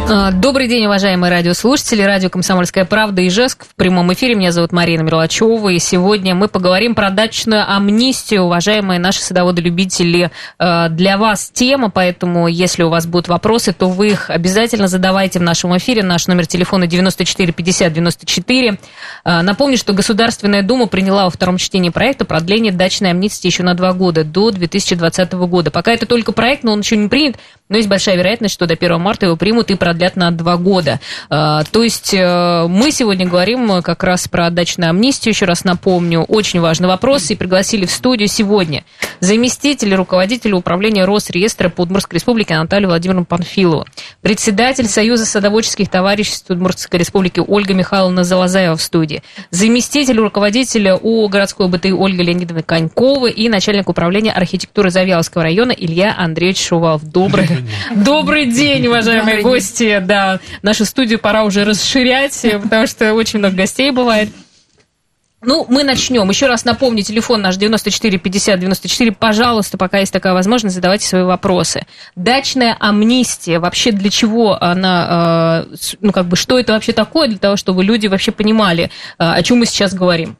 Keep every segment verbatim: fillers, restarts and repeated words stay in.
Добрый день, уважаемые радиослушатели. Радио «Комсомольская правда» Ижевск. В прямом эфире. Меня зовут Марина Мерлачева. И сегодня мы поговорим про дачную амнистию. Уважаемые наши садоводы-любители, для вас тема, поэтому если у вас будут вопросы, то вы их обязательно задавайте в нашем эфире. Наш номер телефона девяносто четыре пятьдесят девяносто четыре. Напомню, что Государственная Дума приняла во втором чтении проекта продление дачной амнистии еще на два года, до две тысячи двадцатого года. Пока это только проект, но он еще не принят, но есть большая вероятность, что до первого марта его примут и продлят на два года. То есть мы сегодня говорим как раз про дачную амнистию, еще раз напомню, очень важный вопрос, и пригласили в студию сегодня заместитель руководителя управления Росреестра по Удмуртской Республике Наталью Владимировну Панфилову, председатель Союза садоводческих товариществ Удмуртской Республики Ольга Михайловна Залазаева в студии, заместитель руководителя ООО «Городской ОБТИ» Ольга Леонидовна Конькова и начальник управления архитектуры Завьяловского района Илья Андреевич Шувалов. Добрый, добрый день, уважаемые гости. Да, нашу студию пора уже расширять, потому что очень много гостей бывает. Ну, мы начнем. Еще раз напомню, телефон наш девяносто четыре пятьдесят девяносто четыре. Пожалуйста, пока есть такая возможность, задавайте свои вопросы. Дачная амнистия, вообще для чего она, ну, как бы, что это вообще такое, для того, чтобы люди вообще понимали, о чем мы сейчас говорим?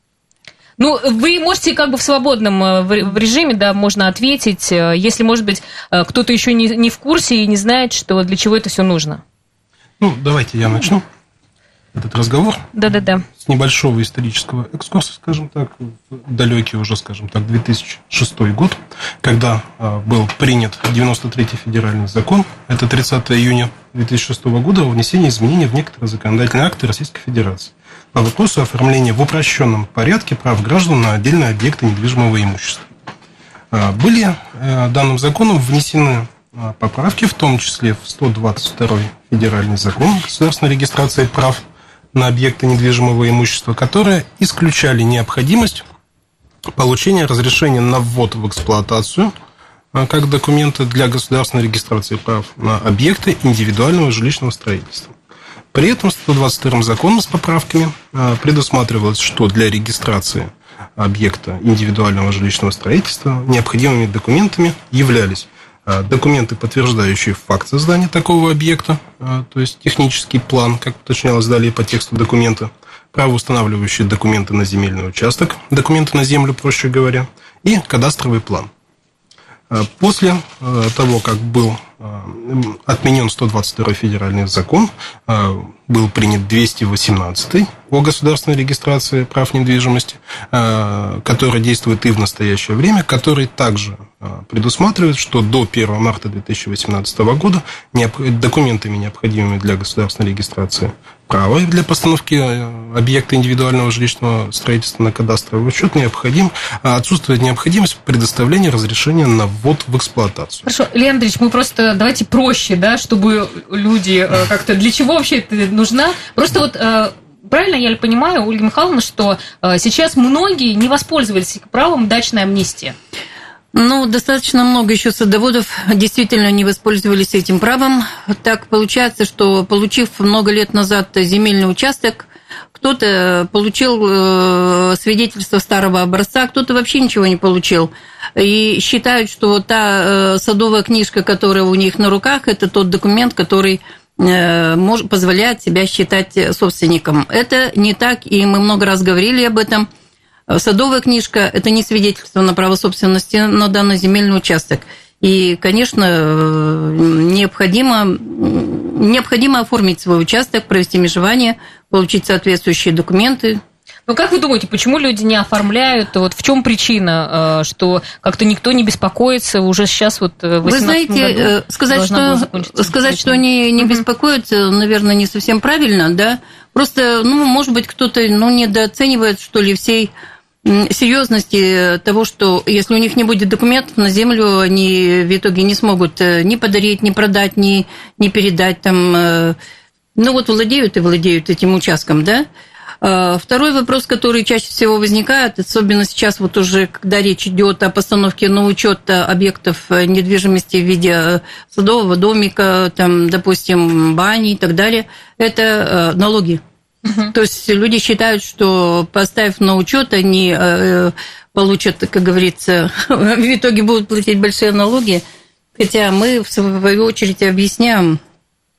Ну, вы можете как бы в свободном в режиме, да, можно ответить, если, может быть, кто-то еще не, не в курсе и не знает, что для чего это все нужно. Ну, давайте я начну этот разговор. Да-да-да. С небольшого исторического экскурса, скажем так, в далекий уже, скажем так, две тысячи шестой год, когда был принят девяносто третий федеральный закон, это тридцатого июня две тысячи шестого года, о внесении изменений в некоторые законодательные акты Российской Федерации по вопросу оформления в упрощенном порядке прав граждан на отдельные объекты недвижимого имущества. Были данным законом внесены поправки, в том числе в сто двадцать второй федеральный закон о государственной регистрации прав на объекты недвижимого имущества, которые исключали необходимость получения разрешения на ввод в эксплуатацию как документа для государственной регистрации прав на объекты индивидуального жилищного строительства. При этом сто двадцать вторым законом с поправками предусматривалось, что для регистрации объекта индивидуального жилищного строительства необходимыми документами являлись документы, подтверждающие факт создания такого объекта, то есть технический план, как уточнялось далее по тексту документа, правоустанавливающие документы на земельный участок, документы на землю, проще говоря, и кадастровый план. После того, как был отменен сто двадцать второй федеральный закон, был принят двести восемнадцатый о государственной регистрации прав недвижимости, который действует и в настоящее время, который также предусматривает, что до первого марта две тысячи восемнадцатого года документами, необходимыми для государственной регистрации права и для постановки объекта индивидуального жилищного строительства на кадастровый учет необходим, отсутствует необходимость предоставления разрешения на ввод в эксплуатацию. Хорошо, Илья Андреевич, мы просто давайте проще, да, чтобы люди как-то... Для чего вообще это нужна? Просто вот... Правильно я ли понимаю, Ольга Михайловна, что сейчас многие не воспользовались правом дачной амнистии? Ну, достаточно много еще садоводов действительно не воспользовались этим правом. Так получается, что, получив много лет назад земельный участок, кто-то получил свидетельство старого образца, кто-то вообще ничего не получил. И считают, что та садовая книжка, которая у них на руках, это тот документ, который позволяет себя считать собственником. Это не так, и мы много раз говорили об этом. Садовая книжка – это не свидетельство на право собственности на данный земельный участок. И, конечно, необходимо, необходимо оформить свой участок, провести межевание, получить соответствующие документы. Ну, как вы думаете, почему люди не оформляют? Вот в чем причина, что как-то никто не беспокоится уже сейчас вот в восемнадцатом году? Вы знаете, сказать, что, сказать, что они не беспокоятся, наверное, не совсем правильно, да? Просто, ну, может быть, кто-то, ну, недооценивает, что ли, всей серьезности того, что если у них не будет документов на землю, они в итоге не смогут ни подарить, ни продать, ни, ни передать там. Ну, вот владеют и владеют этим участком, да? Второй вопрос, который чаще всего возникает, особенно сейчас, вот уже когда речь идет о постановке на учет объектов недвижимости в виде садового домика, там, допустим, бани и так далее, это налоги. Uh-huh. То есть люди считают, что, поставив на учет, они получат, как говорится, в итоге будут платить большие налоги, хотя мы, в свою очередь, объясняем,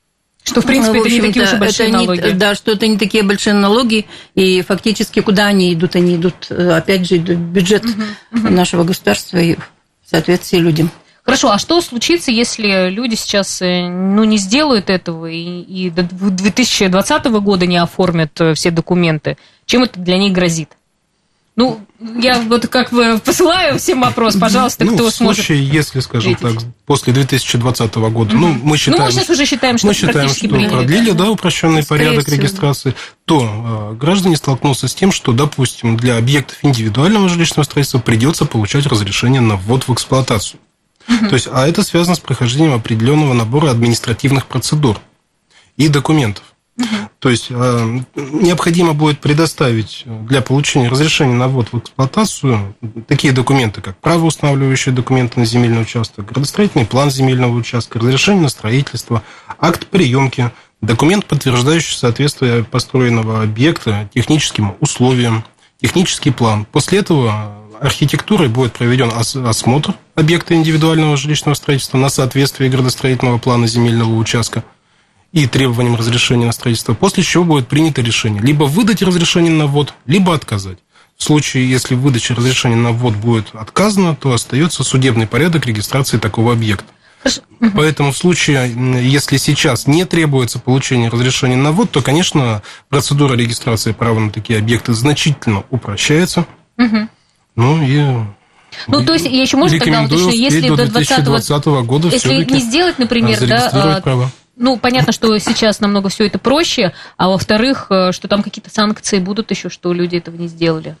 Что, в принципе, ну, в это не такие уж и большие налоги. Не, да, что это не такие большие налоги, и фактически куда они идут? Они идут, опять же, идут в бюджет uh-huh, uh-huh. нашего государства и в соответствии людям. Хорошо, а что случится, если люди сейчас ну, не сделают этого и, и до две тысячи двадцатого года не оформят все документы? Чем это для них грозит? Ну, я вот как бы посылаю всем вопрос, пожалуйста, ну, кто в случае, сможет если, скажем ответить. Так, после две тысячи двадцатого года, mm-hmm. ну, мы считаем, ну, мы сейчас уже считаем, что мы считаем, что продлили, да, упрощенный Скорее порядок всего. регистрации, то э, граждане столкнутся с тем, что, допустим, для объектов индивидуального жилищного строительства придется получать разрешение на ввод в эксплуатацию. Mm-hmm. То есть, а это связано с прохождением определенного набора административных процедур и документов. Uh-huh. То есть э, необходимо будет предоставить для получения разрешения на ввод в эксплуатацию такие документы, как правоустанавливающие документы на земельный участок, градостроительный план земельного участка, разрешение на строительство, акт приемки, документ, подтверждающий соответствие построенного объекта техническим условиям, технический план. После этого архитектурой будет проведен осмотр объекта индивидуального жилищного строительства на соответствие градостроительного плана земельного участка и требованиям разрешения на строительство, после чего будет принято решение либо выдать разрешение на ввод, либо отказать. В случае, если в выдаче разрешения на ввод будет отказано, то остается судебный порядок регистрации такого объекта. Поэтому в случае, если сейчас не требуется получение разрешения на ввод, то, конечно, процедура регистрации права на такие объекты значительно упрощается. Угу. Ну и... Ну, то есть, я еще можно тогда уточнить, если до две тысячи двадцатого года если не сделать, например, да, права. Ну, понятно, что сейчас намного все это проще, а во-вторых, что там какие-то санкции будут еще, что люди этого не сделали?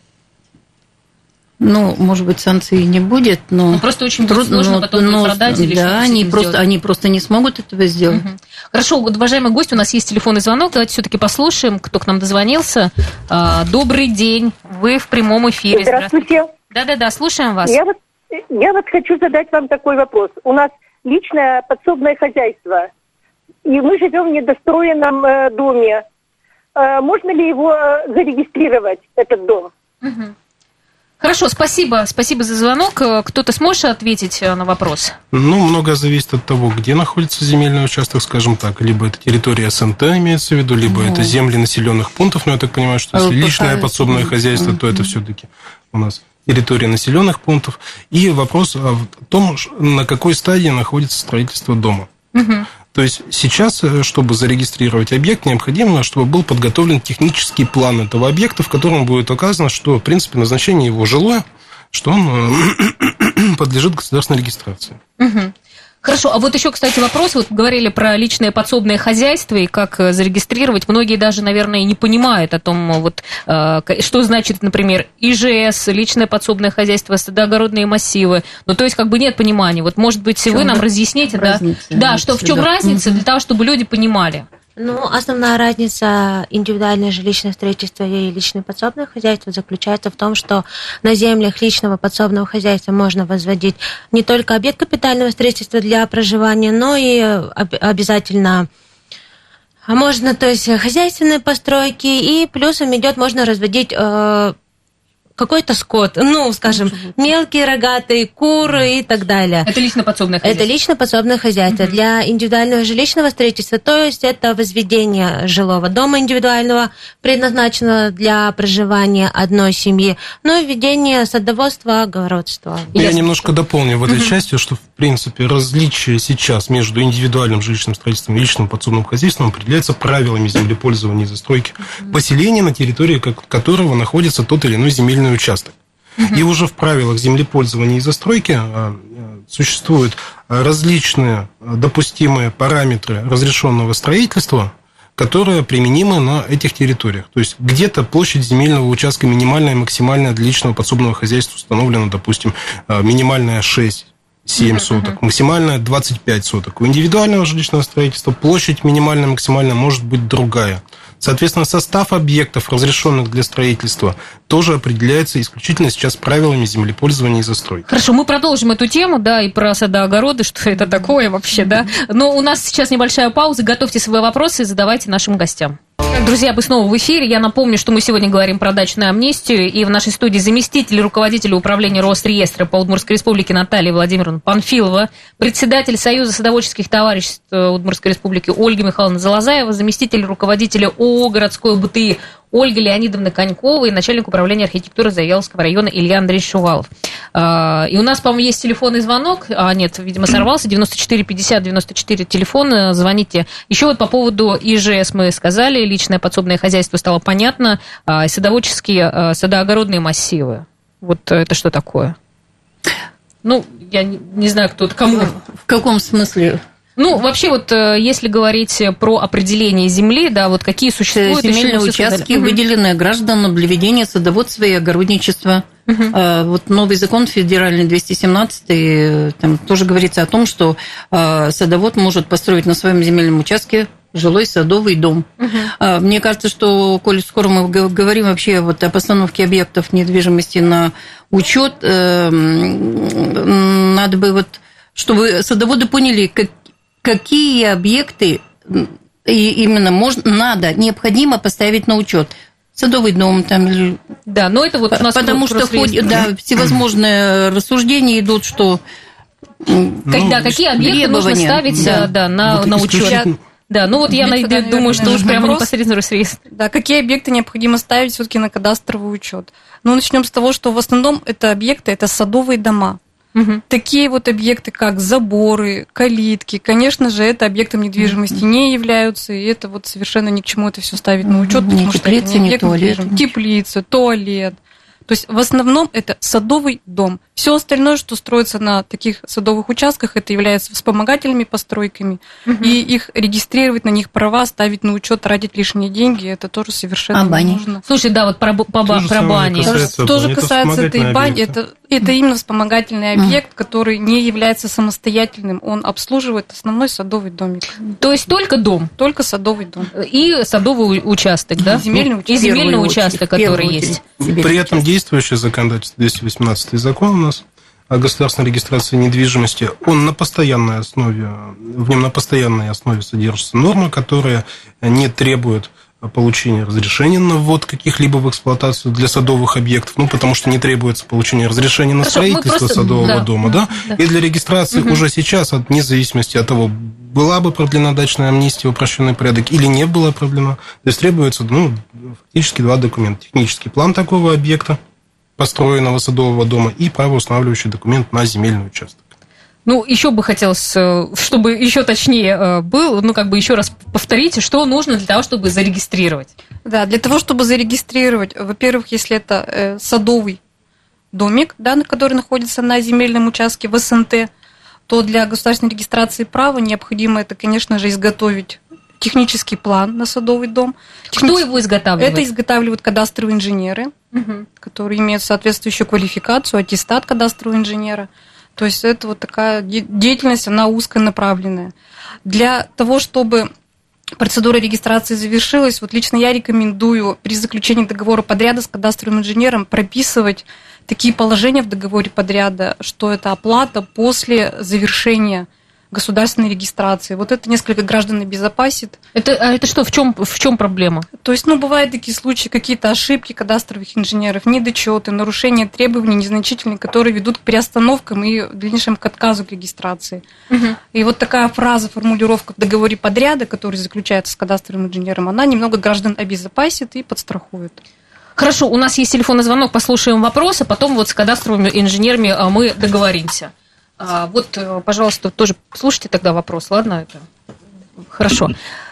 Ну, может быть, санкций не будет, но... Ну, просто очень трудно, сложно потом но, продать или да, они просто, они просто не смогут этого сделать. Угу. Хорошо, вот, уважаемый гость, у нас есть телефонный звонок, давайте все-таки послушаем, кто к нам дозвонился. Добрый день, вы в прямом эфире. Здравствуйте. Да-да-да, слушаем вас. Я вот, я вот хочу задать вам такой вопрос. У нас личное подсобное хозяйство, и мы живем в недостроенном э, доме. Э, можно ли его э, зарегистрировать, этот дом? Угу. Хорошо, спасибо. Спасибо за звонок. Кто-то сможет ответить на вопрос? Ну, многое зависит от того, где находится земельный участок, скажем так. Либо это территория СНТ имеется в виду, либо ну, это земли населенных пунктов. Но я так понимаю, что если личное подсобное хозяйство, то это все-таки у нас территория населенных пунктов. И вопрос о том, на какой стадии находится строительство дома. Угу. То есть сейчас, чтобы зарегистрировать объект, необходимо, чтобы был подготовлен технический план этого объекта, в котором будет указано, что, в принципе, назначение его жилое, что он подлежит государственной регистрации. Угу. Хорошо, а вот еще, кстати, вопрос. Вот говорили про личное подсобное хозяйство и как зарегистрировать. Многие даже, наверное, не понимают о том, вот, что значит, например, ИЖС, личное подсобное хозяйство, садоогородные массивы. Ну, то есть, как бы нет понимания. Вот, может быть, вы нам разъясните, да, да, что в чем разница, для того, чтобы люди понимали. Ну, основная разница индивидуальное жилищное строительство и личное подсобное хозяйство заключается в том, что на землях личного подсобного хозяйства можно возводить не только объект капитального строительства для проживания, но и обязательно можно, то есть хозяйственные постройки, и плюсом идет, можно разводить э, какой-то скот, ну, скажем, мелкие рогатые куры и так далее. Это лично подсобное хозяйство? Это лично подсобное хозяйство. Uh-huh. Для индивидуального жилищного строительства, то есть это возведение жилого дома индивидуального, предназначенного для проживания одной семьи, но и ведение садоводства, огородства. Я Ясно. немножко дополню в этой uh-huh. части, что, в принципе, различие сейчас между индивидуальным жилищным строительством и личным подсобным хозяйством определяется правилами землепользования и застройки uh-huh. поселения, на территории которого находится тот или иной земельный участок. Uh-huh. И уже в правилах землепользования и застройки существуют различные допустимые параметры разрешенного строительства, которые применимы на этих территориях. То есть где-то площадь земельного участка минимальная и максимальная для личного подсобного хозяйства установлена, допустим, минимальная шесть-семь uh-huh. соток, максимальная двадцать пять соток. У индивидуального жилищного строительства площадь минимальная и максимальная может быть другая. Соответственно, состав объектов, разрешенных для строительства, тоже определяется исключительно сейчас правилами землепользования и застройки. Хорошо, мы продолжим эту тему, да, и про садоогороды, что это такое вообще, да. Но у нас сейчас небольшая пауза. Готовьте свои вопросы и задавайте нашим гостям. Друзья, мы снова в эфире. Я напомню, что мы сегодня говорим про дачную амнистию. И в нашей студии заместитель руководителя управления Росреестра по Удмуртской республике Наталья Владимировна Панфилова, председатель Союза садоводческих товариществ Удмуртской республики Ольга Михайловна Залазаева, заместитель руководителя ООО «Городской БТИ» Ольга Леонидовна Конькова и начальник управления архитектуры Завьяловского района Илья Андреевич Шувалов. И у нас, по-моему, есть телефонный звонок. А, нет, видимо, сорвался. девяносто четыре пятьдесят девяносто четыре телефон. Звоните. Еще вот по поводу ИЖС мы сказали. Личное подсобное хозяйство стало понятно. Садоводческие, садоогородные массивы. Вот это что такое? Ну, я не, не знаю, кто это кому. В каком смысле? Ну, вообще, вот если говорить про определение земли, да, вот какие существуют... Земельные участки, угу. выделенные гражданам для ведения садоводства и огородничества. Угу. Вот новый закон федеральный двести семнадцатый, там тоже говорится о том, что садовод может построить на своем земельном участке жилой садовый дом. Угу. Мне кажется, что, коль скоро мы говорим вообще вот о постановке объектов недвижимости на учет, надо бы вот, чтобы садоводы поняли, как какие объекты именно можно, надо, необходимо поставить на учет. Садовый дом там. Да, но это вот у нас потому что ходят, да, всевозможные рассуждения идут, что когда, ну, какие объекты нужно ставить да. Да, на, вот на учет. Да, ну вот я найду, думаю, что уж прямо непосредственно Росреестр. Да, какие объекты необходимо ставить все-таки на кадастровый учет? Ну, начнем с того, что в основном это объекты, это садовые дома. Угу. Такие вот объекты, как заборы, калитки, конечно же, это объектом недвижимости угу. не являются, и это вот совершенно ни к чему это все ставить на учет, потому что это не объект недвижимости. Теплица, туалет. То есть в основном это садовый дом. Все остальное, что строится на таких садовых участках, это является вспомогательными постройками. Угу. И их регистрировать, на них права, ставить на учет, тратить лишние деньги, это тоже совершенно а не нужно. Слушай, да, вот про, по, про бани. Касается, тоже это касается этой бани. Это, это именно вспомогательный объект, угу. который не является самостоятельным. Он обслуживает основной садовый домик. То есть только дом? Только садовый дом. И садовый участок, да? Земельный участок. И земельный участок, который есть. При этом действующее законодательство, двести восемнадцатый закон у нас о государственной регистрации недвижимости, он на постоянной основе, в нем на постоянной основе содержится норма, которая не требует получения разрешения на ввод каких-либо в эксплуатацию для садовых объектов, ну, потому что не требуется получение разрешения на Хорошо, строительство просто... садового да, дома, да? да? И для регистрации угу. уже сейчас, вне зависимости от того, была бы продлена дачная амнистия, упрощенный порядок, или не была продлена, то есть требуется, ну, фактически два документа. Технический план такого объекта, построенного садового дома, и правоустанавливающий документ на земельный участок. Ну, еще бы хотелось, чтобы еще точнее был, ну, как бы еще раз повторите, что нужно для того, чтобы зарегистрировать. Да, для того, чтобы зарегистрировать, во-первых, если это садовый домик, да, который находится на земельном участке в СНТ, то для государственной регистрации права необходимо это, конечно же, изготовить технический план на садовый дом. Технический... Кто его изготавливает? Это изготавливают кадастровые инженеры, угу. которые имеют соответствующую квалификацию, аттестат кадастрового инженера. То есть это вот такая деятельность, она узконаправленная. Для того, чтобы процедура регистрации завершилась, вот лично я рекомендую при заключении договора подряда с кадастровым инженером прописывать такие положения в договоре подряда, что это оплата после завершения государственной регистрации. Вот это несколько граждан обезопасит. Это, а это что, в чем, в чем проблема? То есть, ну, бывают такие случаи, какие-то ошибки кадастровых инженеров, недочеты, нарушения требований незначительные, которые ведут к переостановкам и дальнейшему к отказу к регистрации. Угу. И вот такая фраза, формулировка в договоре подряда, который заключается с кадастровым инженером, она немного граждан обезопасит и подстрахует. Хорошо, у нас есть телефонный звонок, послушаем вопросы, потом вот с кадастровыми инженерами мы договоримся. А, вот, пожалуйста, тоже слушайте тогда вопрос, ладно? Это хорошо.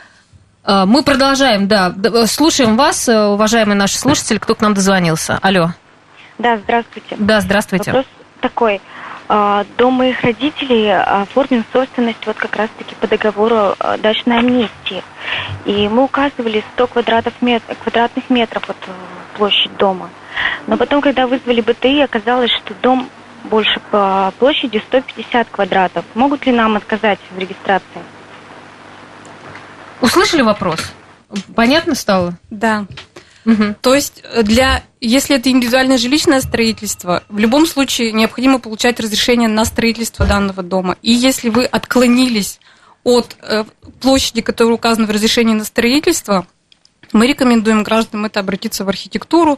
А, мы продолжаем, да, слушаем вас, уважаемые наши слушатели, кто к нам дозвонился. Алло. Да, здравствуйте. Да, здравствуйте. Вопрос такой. Дом моих родителей оформлен в собственность вот как раз-таки по договору дачной амнистии. И мы указывали сто квадратов мет... квадратных метров вот площадь дома. Но потом, когда вызвали БТИ, оказалось, что дом больше по площади сто пятьдесят квадратов. Могут ли нам отказать в регистрации? Услышали вопрос? Понятно стало? Да. Угу. То есть, для, если это индивидуальное жилищное строительство, в любом случае необходимо получать разрешение на строительство данного дома. И если вы отклонились от э, площади, которая указана в разрешении на строительство, Мы рекомендуем гражданам это обратиться в архитектуру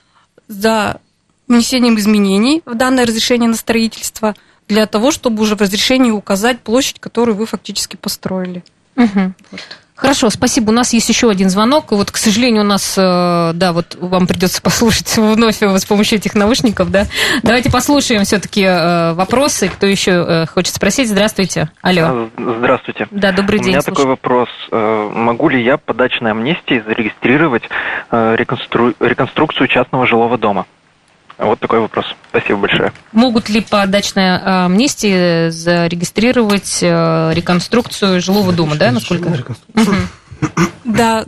за внесением изменений в данное разрешение на строительство для того, чтобы уже в разрешении указать площадь, которую вы фактически построили. Угу. Вот. Хорошо, спасибо. У нас есть еще один звонок. Вот, к сожалению, у нас, да, вот вам придется послушать вновь с помощью этих наушников, да. Давайте послушаем все-таки вопросы. Кто еще хочет спросить? Здравствуйте. Алло. Здравствуйте. Да, добрый день. У меня слушаю. такой вопрос. Могу ли я по дачной амнистии зарегистрировать реконстру... реконструкцию частного жилого дома? Вот такой вопрос. Спасибо большое. Могут ли по дачной амнистии зарегистрировать реконструкцию жилого дома, да, насколько? Да,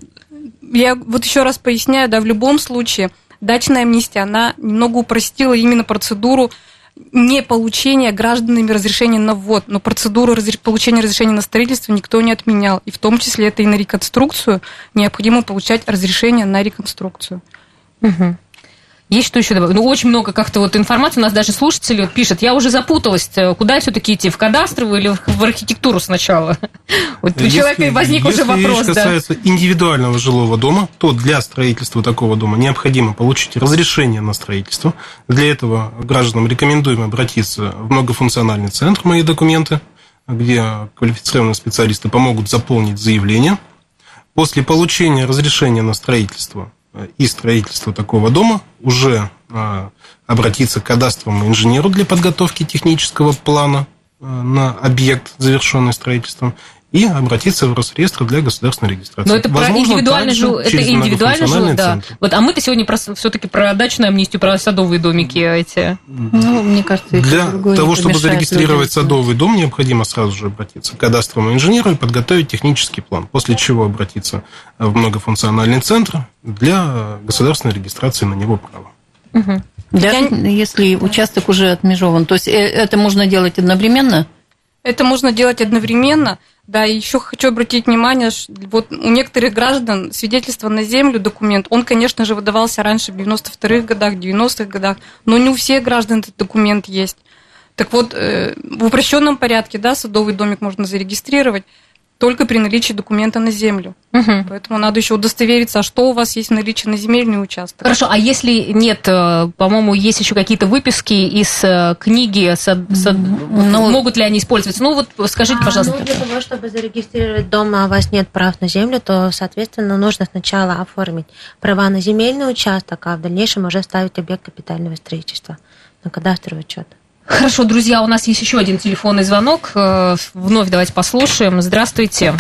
я вот еще раз поясняю, да, в любом случае дачная амнистия, она немного упростила именно процедуру не получения гражданами разрешения на ввод, но процедуру разреш... получения разрешения на строительство никто не отменял, и в том числе это и на реконструкцию необходимо получать разрешение на реконструкцию. Угу. Есть что еще добавить? Ну, очень много как-то вот информации. У нас даже слушатели вот пишут, я уже запуталась, куда все-таки идти, в кадастровую или в архитектуру сначала? Вот у человека возник уже вопрос. Если касается да. индивидуального жилого дома, то для строительства такого дома необходимо получить разрешение на строительство. Для этого гражданам рекомендуем обратиться в многофункциональный центр «Мои документы», где квалифицированные специалисты помогут заполнить заявление. После получения разрешения на строительство и строительство такого дома уже а, обратиться к кадастровому инженеру для подготовки технического плана а, на объект, завершенный строительством, и обратиться в Росреестр для государственной регистрации. Но это про индивидуальный жил, это индивидуальный жил, да. Вот, а мы-то сегодня все-таки про дачную амнистию, про садовые домики эти. Ну, мне кажется, для того, чтобы зарегистрировать людям. Садовый дом, необходимо сразу же обратиться к кадастровому инженеру и подготовить технический план, после чего обратиться в многофункциональный центр для государственной регистрации на него права. Угу. Да, если участок уже отмежован, то есть это можно делать одновременно? Это можно делать одновременно. Да, и еще хочу обратить внимание, что вот у некоторых граждан свидетельство на землю, документ, он, конечно же, выдавался раньше в девяносто вторых годах, девяностых годах, но не у всех граждан этот документ есть. Так вот, в упрощенном порядке, да, садовый домик можно зарегистрировать только при наличии документа на землю. Угу. Поэтому надо еще удостовериться, а что у вас есть в наличии на земельный участок. Хорошо, а если нет, по-моему, есть еще какие-то выписки из книги, сад, сад, ну, могут ли они использоваться? Ну вот скажите, пожалуйста. Ну, для того, чтобы зарегистрировать дом, а у вас нет прав на землю, то, соответственно, нужно сначала оформить права на земельный участок, а в дальнейшем уже ставить объект капитального строительства на кадастровый учет. Хорошо, друзья, у нас есть еще один телефонный звонок. Вновь давайте послушаем. Здравствуйте.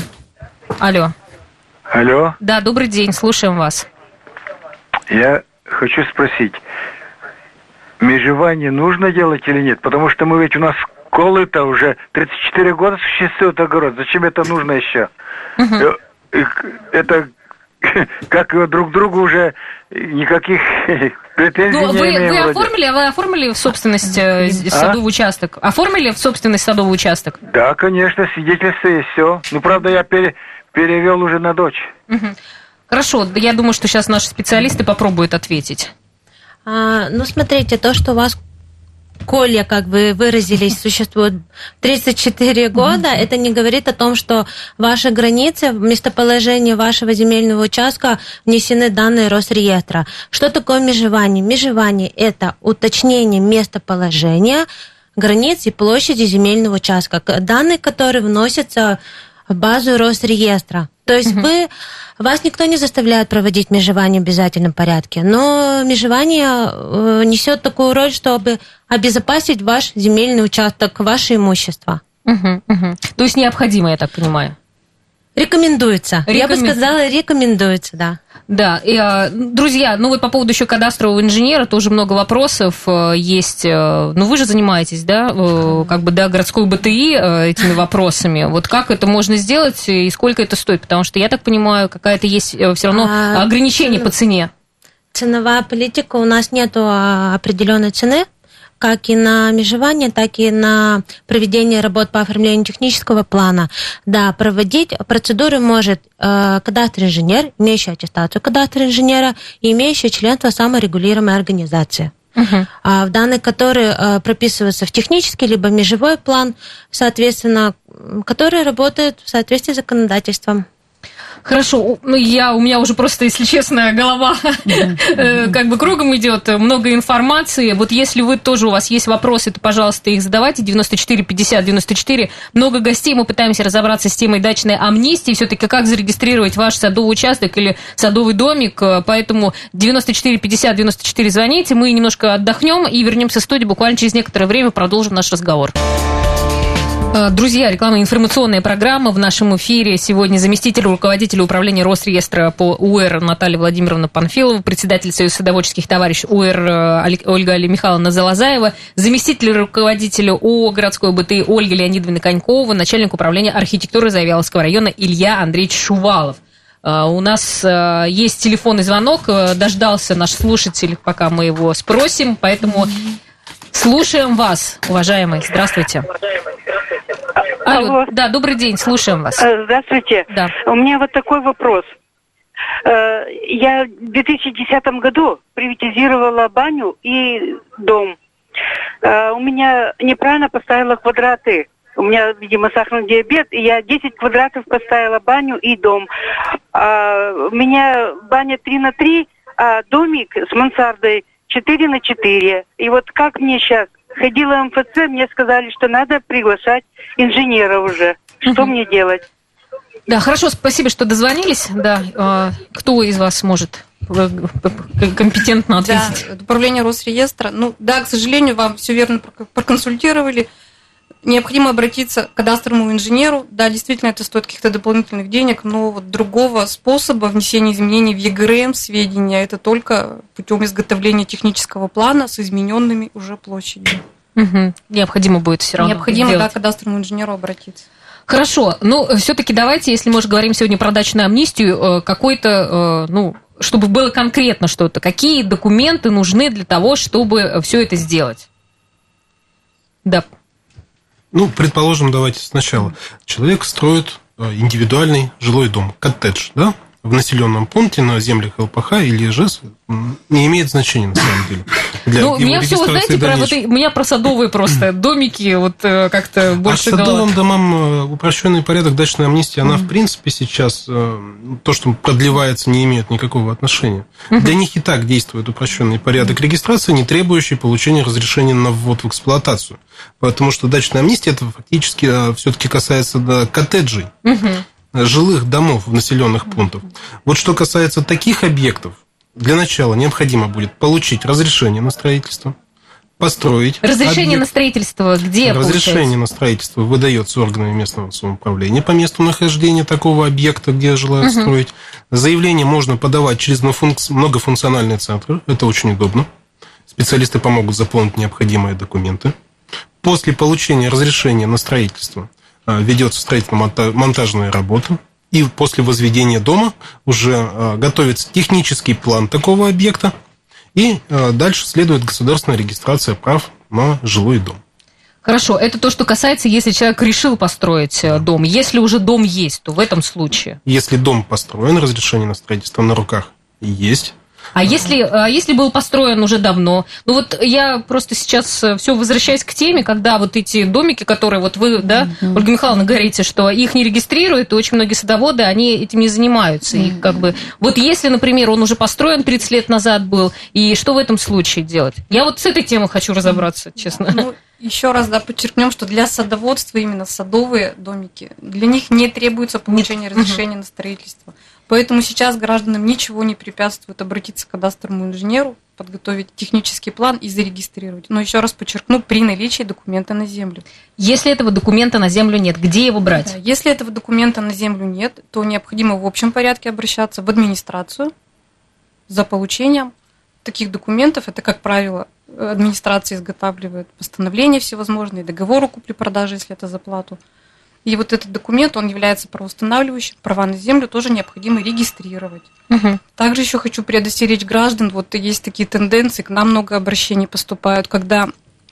Алло. Алло. Да, добрый день, слушаем вас. Я хочу спросить, межевание нужно делать или нет? Потому что мы ведь у нас школы-то уже тридцать четыре года существует огород. Зачем это нужно еще? Угу. Это как друг другу уже никаких претензий ну, не вы, имеем. Вы оформили, вы оформили в собственность а? садовый участок? Оформили в собственность садовый участок? Да, конечно, свидетельство и все. Ну, правда, я пере, перевел уже на дочь. Угу. Хорошо, я думаю, что сейчас наши специалисты попробуют ответить. А, ну, смотрите, то, что у вас Коля, как вы выразились, существует тридцать четыре года, mm-hmm. это не говорит о том, что ваши границы, местоположение вашего земельного участка внесены данные Росреестра. Что такое межевание? Межевание – это уточнение местоположения, границ и площади земельного участка. Данные, которые вносятся в базу Росреестра. То есть mm-hmm. вы... Вас никто не заставляет проводить межевание в обязательном порядке, но межевание несет такую роль, чтобы обезопасить ваш земельный участок, ваше имущество. Угу, угу. То есть необходимо, я так понимаю? Рекомендуется. Рекомен... Я бы сказала, рекомендуется, да. Да, и, друзья, ну вот по поводу еще кадастрового инженера тоже много вопросов есть. Ну вы же занимаетесь, да, как бы, да, городской БТИ этими вопросами. Вот как это можно сделать и сколько это стоит? Потому что, я так понимаю, какая-то есть все равно а, ограничение по цене. Ценовая политика, у нас нет определенной цены, как и на межевание, так и на проведение работ по оформлению технического плана. Да, проводить процедуры может э, кадастр-инженер, имеющий аттестацию кадастр-инженера и имеющий членство саморегулируемой организации. Uh-huh. А в данные, которые э, прописываются в технический либо межевой план, соответственно, которые работают в соответствии с законодательством. Хорошо, ну я, у меня уже просто, если честно, голова как бы кругом идет, много информации. Вот если вы тоже, у вас есть вопросы, то, пожалуйста, их задавайте. девяносто четыре пятьдесят девяносто четыре. Много гостей, мы пытаемся разобраться с темой дачной амнистии. Все-таки как зарегистрировать ваш садовый участок или садовый домик. Поэтому девяносто четыре пятьдесят девяносто четыре звоните. Мы немножко отдохнем и вернемся в студию. Буквально через некоторое время продолжим наш разговор. Друзья, рекламная информационная программа в нашем эфире. Сегодня заместитель руководителя управления Росреестра по УР Наталья Владимировна Панфилова, председатель Союза садоводческих товарищей УР Ольга Михайловна Залазаева, заместитель руководителя ООО «Городской БТИ» Ольга Леонидовна Конькова, начальник управления архитектуры Завьяловского района Илья Андреевич Шувалов. У нас есть телефонный звонок, дождался наш слушатель, пока мы его спросим, поэтому слушаем вас, уважаемый. Здравствуйте. Алло. Алло. Да, добрый день, слушаем вас. Здравствуйте. Да. У меня вот такой вопрос. Я в две тысячи десятом году приватизировала баню и дом. У меня неправильно поставила квадраты. У меня, видимо, сахарный диабет, и я десять квадратов поставила баню и дом. У меня баня три на три, а домик с мансардой четыре на четыре. И вот как мне сейчас? Ходила в эм эф цэ, мне сказали, что надо приглашать инженера уже. Что угу. мне делать? Да, хорошо, спасибо, что дозвонились. Да, кто из вас может компетентно ответить? Да, управление Росреестра. Ну, да, к сожалению, вам все верно проконсультировали. Необходимо обратиться к кадастровому инженеру. Да, действительно, это стоит каких-то дополнительных денег, но вот другого способа внесения изменений в е гэ эр эм сведения это только путем изготовления технического плана с измененными уже площадью. Угу. Необходимо будет все равно. Необходимо, да, к кадастровому инженеру обратиться. Хорошо, ну, все-таки давайте, если мы же говорим сегодня про дачную амнистию, какой-то, ну, чтобы было конкретно что-то, какие документы нужны для того, чтобы все это сделать? Да. Ну, предположим, давайте сначала. Человек строит индивидуальный жилой дом, коттедж, да, в населенном пункте на землях эл пэ ха или ИЖЭС, не имеет значения на самом деле. Для ну, меня все, вы знаете, про, вот, у меня про садовые просто домики, вот как-то больше... А садовым домам упрощенный порядок дачной амнистии, она, mm-hmm. в принципе, сейчас, то, что продлевается, не имеет никакого отношения. Mm-hmm. Для них и так действует упрощенный порядок регистрации, не требующий получения разрешения на ввод в эксплуатацию. Потому что дачная амнистия, это фактически все-таки касается коттеджей. Mm-hmm. жилых домов в населенных пунктах. Вот что касается таких объектов, для начала необходимо будет получить разрешение на строительство, построить. Разрешение объект. на строительство где? Разрешение получается? на строительство выдается органами местного самоуправления по месту нахождения такого объекта, где желают угу. строить. Заявление можно подавать через многофункциональный центр. Это очень удобно. Специалисты помогут заполнить необходимые документы. После получения разрешения на строительство ведется строительно-монтажная работа. И после возведения дома уже готовится технический план такого объекта. И дальше следует государственная регистрация прав на жилой дом. Хорошо, это то, что касается, если человек решил построить дом. Если уже дом есть, то в этом случае? Если дом построен, разрешение на строительство на руках есть. А если, а если был построен уже давно? Ну вот я просто сейчас все возвращаюсь к теме, когда вот эти домики, которые вот вы, да, mm-hmm. Ольга Михайловна, говорите, что их не регистрируют, и очень многие садоводы, они этим не занимаются. Mm-hmm. И как бы, вот если, например, он уже построен тридцать лет назад был, и что в этом случае делать? Я вот с этой темой хочу разобраться, честно. Ну, еще раз, да, подчеркнем, что для садоводства именно садовые домики, для них не требуется получение Нет. разрешения mm-hmm. на строительство. Поэтому сейчас гражданам ничего не препятствует обратиться к кадастровому инженеру, подготовить технический план и зарегистрировать. Но еще раз подчеркну, при наличии документа на землю. Если этого документа на землю нет, где его брать? Да, если этого документа на землю нет, то необходимо в общем порядке обращаться в администрацию за получением таких документов. Это, как правило, администрация изготавливает постановления всевозможные, договор о купле-продаже, если это за плату. И вот этот документ, он является правоустанавливающим, права на землю тоже необходимо регистрировать. Угу. Также еще хочу предостеречь граждан, вот есть такие тенденции, к нам много обращений поступают, когда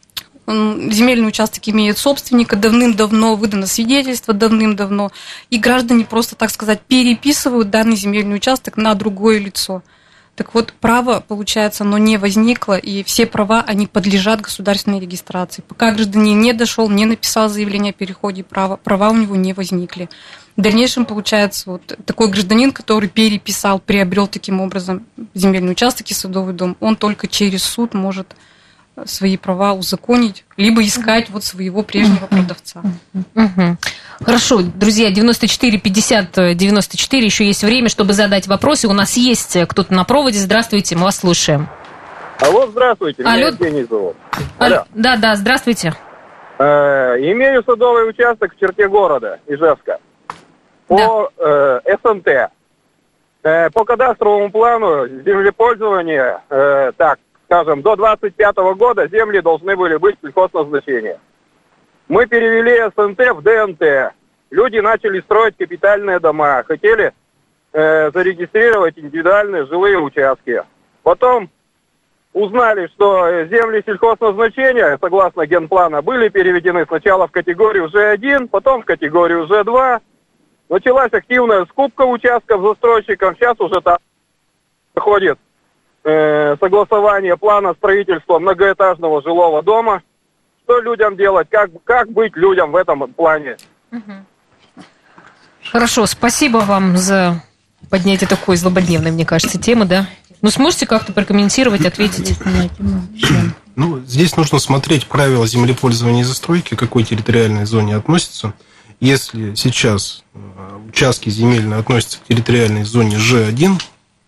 земельный участок имеет собственника давным-давно, выдано свидетельство давным-давно, и граждане просто, так сказать, переписывают данный земельный участок на другое лицо. Так вот, право, получается, оно не возникло, и все права, они подлежат государственной регистрации. Пока гражданин не дошел, не написал заявление о переходе права, права у него не возникли. В дальнейшем, получается, вот такой гражданин, который переписал, приобрел таким образом земельный участок и садовый дом, он только через суд может свои права узаконить, либо искать вот своего прежнего продавца. Угу. Хорошо, друзья, девяносто четыре пятьдесят девяносто четыре, еще есть время, чтобы задать вопросы. У нас есть кто-то на проводе. Здравствуйте, мы вас слушаем. Алло, здравствуйте, меня Алло. Евгений зовут. Алло. Да, да, здравствуйте. Э, имею садовый участок в черте города Ижевска по да. э, СНТ. Э, по кадастровому плану землепользования, э, так, скажем, до двадцать пятого года земли должны были быть сельхозназначения. Мы перевели СНТ в ДНТ. Люди начали строить капитальные дома, хотели э, зарегистрировать индивидуальные жилые участки. Потом узнали, что земли сельхозназначения, согласно генплана, были переведены сначала в категорию Ж один, потом в категорию Ж два. Началась активная скупка участков застройщиком. Сейчас уже там проходит э, согласование плана строительства многоэтажного жилого дома. Что людям делать? Как, как быть людям в этом плане? Хорошо, спасибо вам за поднятие такой злободневной, мне кажется, темы, да? Ну, сможете как-то прокомментировать, ответить? Ну, здесь нужно смотреть правила землепользования и застройки, к какой территориальной зоне относятся. Если сейчас участки земельные относятся к территориальной зоне Ж один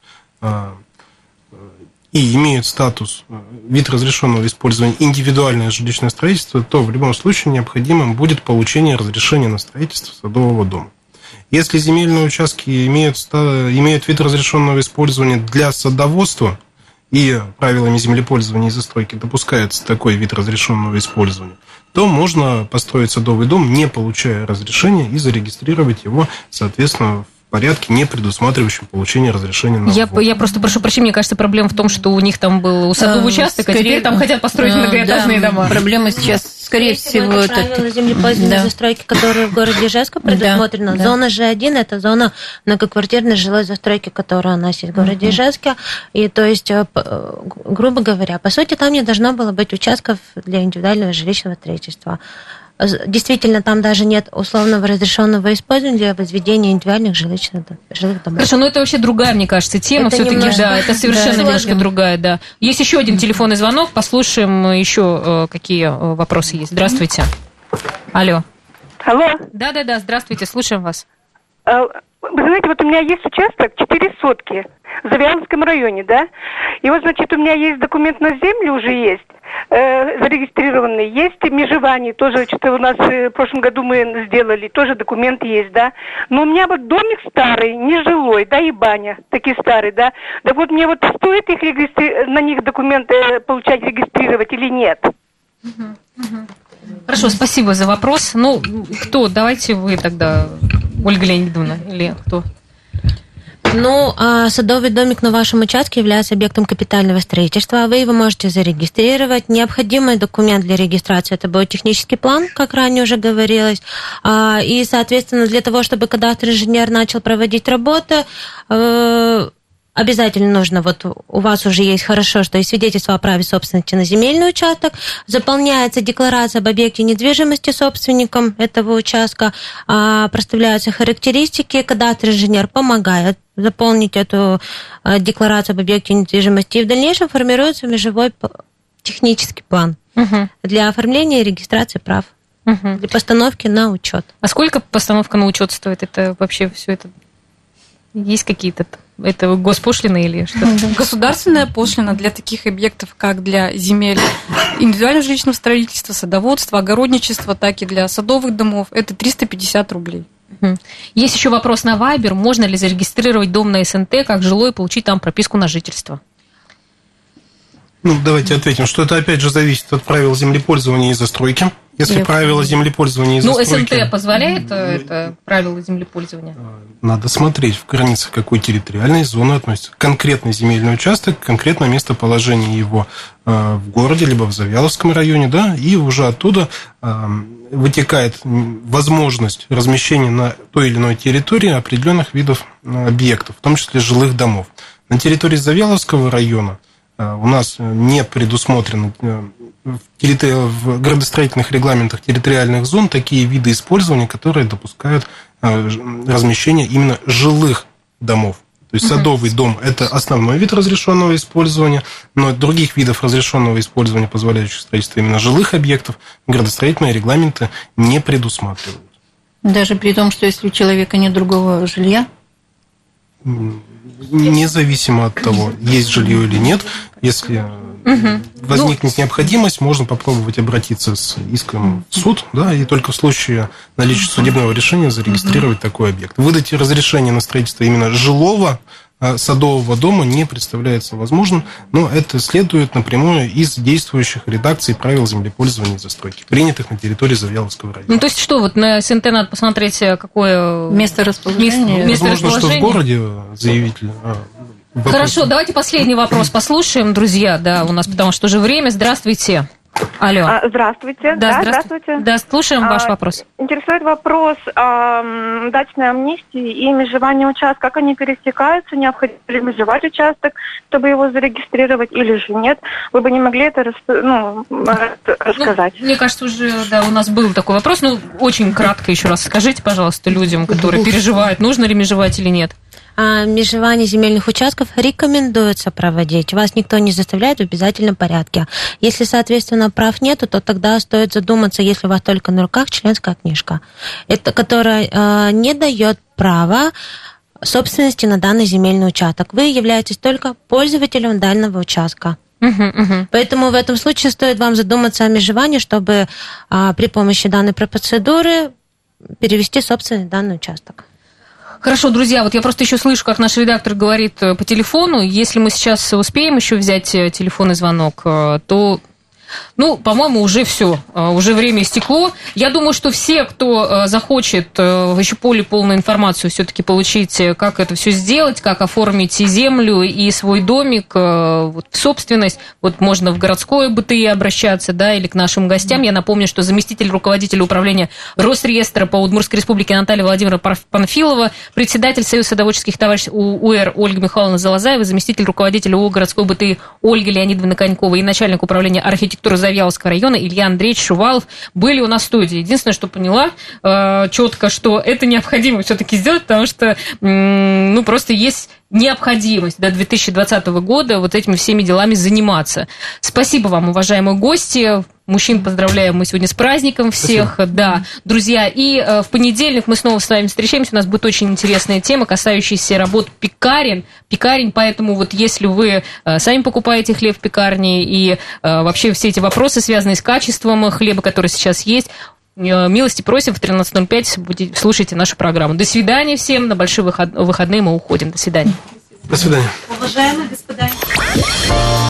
и имеют статус, вид разрешенного использования индивидуальное жилищное строительство, то в любом случае необходимым будет получение разрешения на строительство садового дома. Если земельные участки имеют, имеют вид разрешенного использования для садоводства и правилами землепользования и застройки допускается такой вид разрешенного использования, то можно построить садовый дом, не получая разрешения, и зарегистрировать его, соответственно, в порядке, не предусматривающем получение разрешения на я, ввод. я просто прошу прощения, мне кажется, проблема в том, что у них там был усадовый участок, скорее, а теперь там хотят построить многоэтажные да, дома. Проблема сейчас, скорее, скорее всего... Это правила землепользования да. застройки, которые в городе Ижевска предусмотрены. Да, зона Ж один – это зона многоквартирной жилой застройки, которая у нас есть в городе uh-huh. Ижевске. И, то есть, грубо говоря, по сути, там не должно было быть участков для индивидуального жилищного строительства. Действительно, там даже нет условного разрешенного использования для возведения индивидуальных жилых, жилых домов. Хорошо, но это вообще другая, мне кажется, тема. Это все-таки, немножко, да, это совершенно да, немножко другая, да. Есть еще один телефонный звонок, послушаем еще, какие вопросы есть. Здравствуйте. Алло. Алло. Да-да-да, здравствуйте, слушаем вас. Вы знаете, вот у меня есть участок четыре сотки в Завьяловском районе, да? И вот, значит, у меня есть документ на землю уже есть, э, зарегистрированный, есть межевание, тоже что-то у нас э, в прошлом году мы сделали, тоже документ есть, да? Но у меня вот домик старый, нежилой, да, и баня, такие старые, да? Так вот, мне вот стоит их регистри... на них документы получать, регистрировать или нет? Хорошо, спасибо за вопрос. Ну, кто? Давайте вы тогда, Ольга Леонидовна, или кто? Ну, садовый домик на вашем участке является объектом капитального строительства, вы его можете зарегистрировать. Необходимый документ для регистрации – это будет технический план, как ранее уже говорилось. И, соответственно, для того, чтобы кадастровый инженер начал проводить работы, обязательно нужно, вот у вас уже есть хорошо, что и свидетельство о праве собственности на земельный участок, заполняется декларация об объекте недвижимости собственником этого участка, проставляются характеристики, кадастровый инженер помогает заполнить эту декларацию об объекте недвижимости, и в дальнейшем формируется межевой технический план угу. для оформления и регистрации прав, угу. для постановки на учет. А сколько постановка на учет стоит? Это вообще все это? Есть какие-то... Это госпошлина или что? Государственная пошлина для таких объектов, как для земель индивидуального жилищного строительства, садоводства, огородничества, так и для садовых домов, это триста пятьдесят рублей. Есть еще вопрос на Вайбер. Можно ли зарегистрировать дом на СНТ как жилой и получить там прописку на жительство? Ну, давайте ответим, что это опять же зависит от правил землепользования и застройки. Если Нет. правила землепользования и застройки... Ну, СНТ позволяет это правила землепользования? Надо смотреть, в границах какой территориальной зоны относится конкретный земельный участок, конкретное местоположение его в городе, либо в Завьяловском районе, да, и уже оттуда вытекает возможность размещения на той или иной территории определенных видов объектов, в том числе жилых домов. На территории Завьяловского района у нас не предусмотрено в градостроительных регламентах территориальных зон такие виды использования, которые допускают размещение именно жилых домов. То есть садовый дом – это основной вид разрешенного использования, но других видов разрешенного использования, позволяющих строительство именно жилых объектов, градостроительные регламенты не предусматривают. Даже при том, что если у человека нет другого жилья? Независимо от того, есть жилье или нет, если угу. возникнет ну, необходимость, можно попробовать обратиться с иском в суд, да, и только в случае наличия судебного решения зарегистрировать угу. такой объект. Выдать разрешение на строительство именно жилого садового дома не представляется возможным, но это следует напрямую из действующих редакций правил землепользования и застройки, принятых на территории Завьяловского района. Ну, то есть что, вот на СНТ надо посмотреть, какое место расположения. Место Возможно, расположения. Что в городе заявитель... Вопрос. Хорошо, давайте последний вопрос послушаем, друзья, да, у нас потому что уже время. Здравствуйте. Алло. А, здравствуйте. Да, да, здравствуйте. здравствуйте. Да, слушаем а, ваш вопрос. Интересует вопрос о дачной амнистии и межевании участка. Как они пересекаются? Необходимо ли межевать участок, чтобы его зарегистрировать, или же нет? Вы бы не могли это рас, ну, рассказать? Ну, мне кажется, уже да, у нас был такой вопрос. Ну, очень кратко еще раз скажите, пожалуйста, людям, которые переживают, нужно ли межевать или нет. А межевание земельных участков рекомендуется проводить. Вас никто не заставляет в обязательном порядке. Если, соответственно, прав нету, то тогда стоит задуматься, если у вас только на руках членская книжка, это, которая э, не дает права собственности на данный земельный участок. Вы являетесь только пользователем данного участка. Uh-huh, uh-huh. Поэтому в этом случае стоит вам задуматься о межевании, чтобы э, при помощи данной процедуры перевести собственный данный участок. Хорошо, друзья, вот я просто еще слышу, как наш редактор говорит по телефону. Если мы сейчас успеем еще взять телефонный звонок, то... Ну, по-моему, уже все, уже время истекло. Я думаю, что все, кто захочет еще более полную информацию все-таки получить, как это все сделать, как оформить и землю, и свой домик вот, в собственность, вот можно в городское БТИ обращаться, да, или к нашим гостям. Я напомню, что заместитель руководителя управления Росреестра по Удмуртской республике Наталья Владимировна Панфилова, председатель Союза садоводческих товариществ УР Ольга Михайловна Залазаева, заместитель руководителя ООО «Городской БТИ» Ольга Леонидовна Конькова и начальник управления архитектуры Завьяловского района Илья Андреевич Шувалов были у нас в студии. Единственное, что поняла э, четко, что это необходимо все-таки сделать, потому что м, ну, просто есть необходимость до две тысячи двадцатого года вот этими всеми делами заниматься. Спасибо вам, уважаемые гости. Мужчин поздравляем мы сегодня с праздником всех. Спасибо. Да, друзья. И э, в понедельник мы снова с вами встречаемся. У нас будет очень интересная тема, касающаяся работ пекарен. Пекарень, поэтому вот если вы э, сами покупаете хлеб в пекарне и э, вообще все эти вопросы, связанные с качеством хлеба, который сейчас есть, милости просим, в тринадцать ноль пять слушайте нашу программу. До свидания всем. На большие выход... выходные мы уходим. До свидания. До свидания. Уважаемые господа.